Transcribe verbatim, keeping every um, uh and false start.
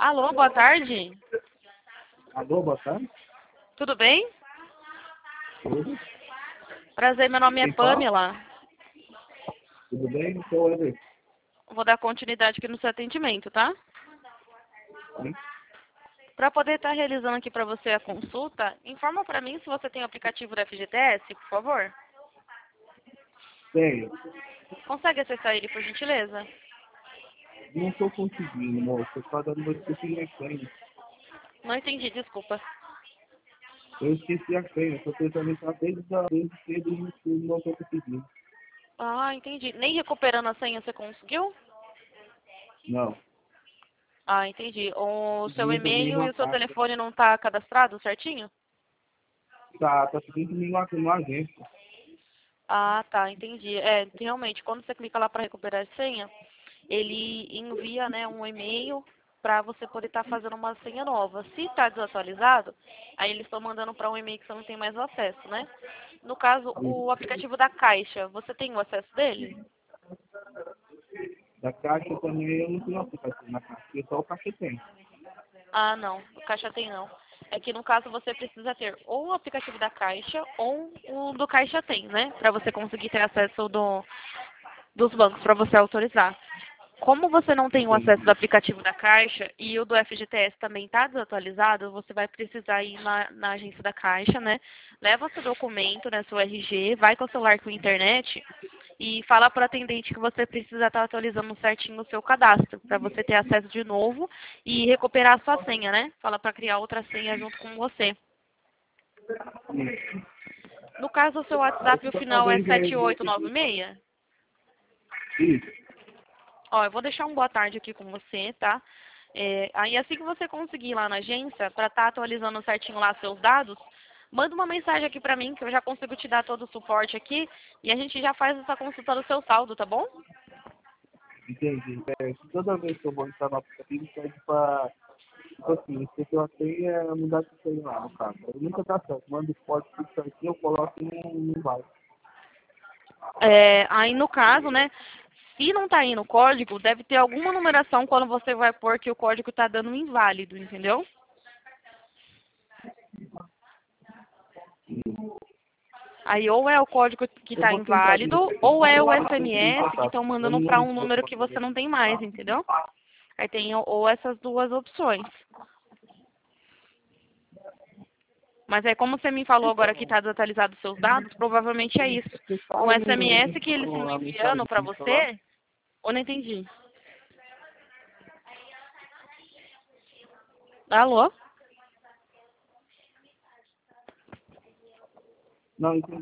Alô, boa tarde. Alô, boa tarde. Tudo bem? Tudo? Prazer, meu nome é Quem fala? Pamela. Tudo bem? Sou o Eder. Vou dar continuidade aqui no seu atendimento, tá? Sim. Para poder estar realizando aqui para você a consulta, informa para mim se você tem o aplicativo do F G T S, por favor. Tenho. Consegue acessar ele, por gentileza? Não estou conseguindo, moço. Eu estou dando meu esqueci a senha. Não entendi, desculpa. Eu esqueci a senha. Estou tentando entrar desde, a, desde cedo e não não estou conseguindo. Ah, entendi. Nem recuperando a senha você conseguiu? Não. Ah, entendi. O seu Pedindo também e-mail e uma o seu carta. telefone não tá cadastrado certinho? Tá, tá pedindo também uma, uma agência. Ah, tá, entendi. É, realmente, quando você clica lá para recuperar a senha, ele envia, né, um e-mail para você poder estar fazendo uma senha nova. Se está desatualizado, aí eles estão mandando para um e-mail que você não tem mais o acesso, né? No caso, o aplicativo da Caixa, você tem o acesso dele? Da caixa também eu não tenho aplicativo na caixa, porque só o caixa tem. Ah, não, o Caixa tem não. É que no caso você precisa ter ou o aplicativo da Caixa ou o do Caixa tem, né? Para você conseguir ter acesso do, dos bancos, para você autorizar. Como você não tem o acesso do Entendi. aplicativo da Caixa e o do F G T S também está desatualizado, você vai precisar ir na, na agência da Caixa, né? Leva seu documento, né, seu R G, vai com o celular com a internet e fala para o atendente que você precisa estar atualizando certinho o seu cadastro, para você ter acesso de novo e recuperar a sua senha, né? Fala para criar outra senha junto com você. Isso. No caso, o seu Aí WhatsApp, o fica final é talvez sete é, oito nove seis? isso. Ó, eu vou deixar um boa tarde aqui com você, tá? É, aí assim que você conseguir ir lá na agência, para estar atualizando certinho lá seus dados, manda uma mensagem aqui para mim, que eu já consigo te dar todo o suporte aqui, e a gente já faz essa consulta do seu saldo, tá bom? Entendi. É, toda vez que eu vou entrar no aplicativo, pede pra, tipo assim, esqueceu a senha, é mudar de senha lá, no caso. Aí nunca dá certo. Manda o código tudo certinho, eu coloco e não, não vai. É, aí no caso, né, se não tá indo o código, deve ter alguma numeração quando você vai pôr que o código tá dando um inválido, entendeu? Aí ou é o código que Eu está vou tentar de inválido, novo. ou é o Eu tentei S M S que passar. estão Eu mandando não para lembro um qual número foi que a você primeira. não tem mais, entendeu? Aí tem ou essas duas opções. Mas aí como você me falou agora que está desatualizado os seus dados, provavelmente é isso. Você O fala S M S que eles no, estão a enviando mensagem para no celular? você, ou não entendi. Alô? Não, entendi.